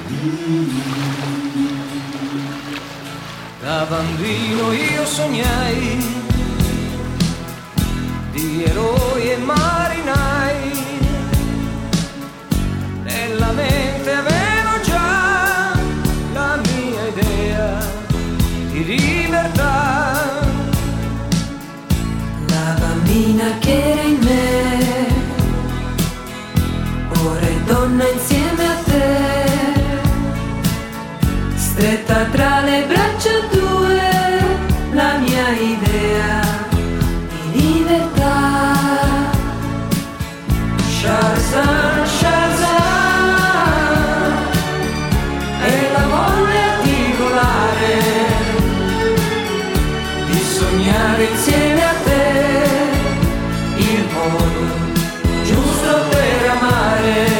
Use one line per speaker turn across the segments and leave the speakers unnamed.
Da bambino io sognai di eroi e marinai, nella mente avevo già la mia idea di libertà.
La bambina che era in me, ora è donna insieme a te, stretta tra le braccia tue, la mia idea di libertà. Sharzan, Sharzan, è la voglia di volare, di sognare insieme a te il modo giusto per amare.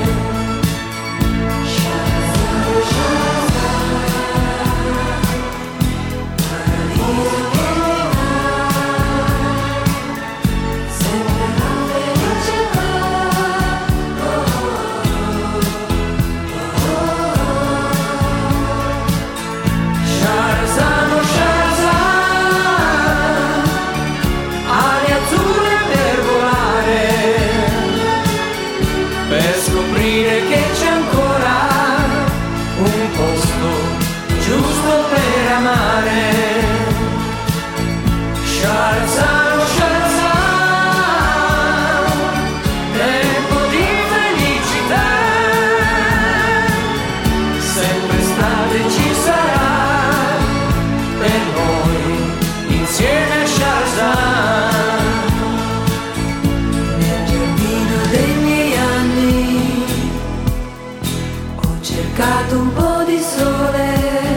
Un po' di sole,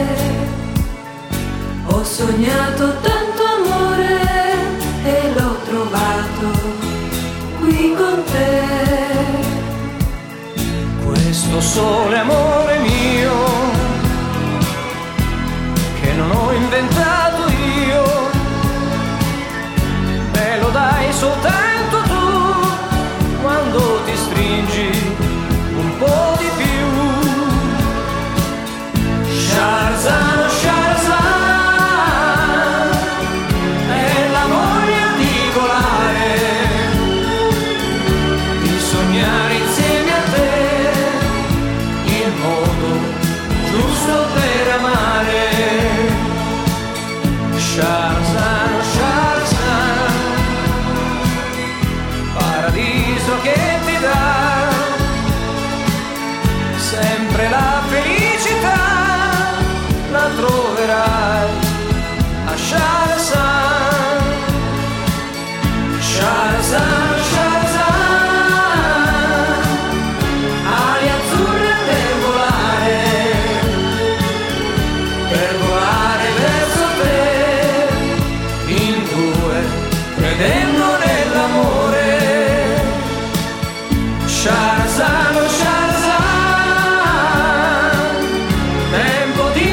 ho sognato tanto amore e l'ho trovato qui con te.
Questo sole amore mio, che non ho inventato io, me lo dai soltanto tu, quando ti stringi un po' di più. Sharzan, Sharzan, è la voglia di volare, di sognare insieme a te il modo giusto per amare. Sharzan, Sharzan, paradiso che ti dà sempre la felicità, la troverai a Sharzan, Sharzan, Sharzan, ali azzurre per volare verso te, in due, credendo nell'amore. Sharzan, Sharzan, tempo di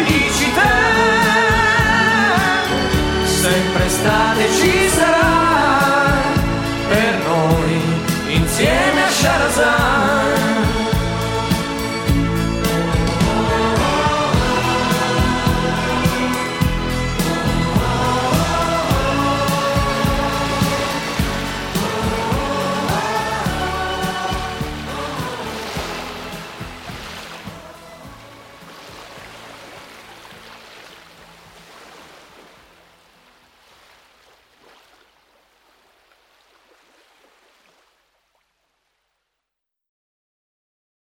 sempre estate ci sarà per noi insieme a Sharzan.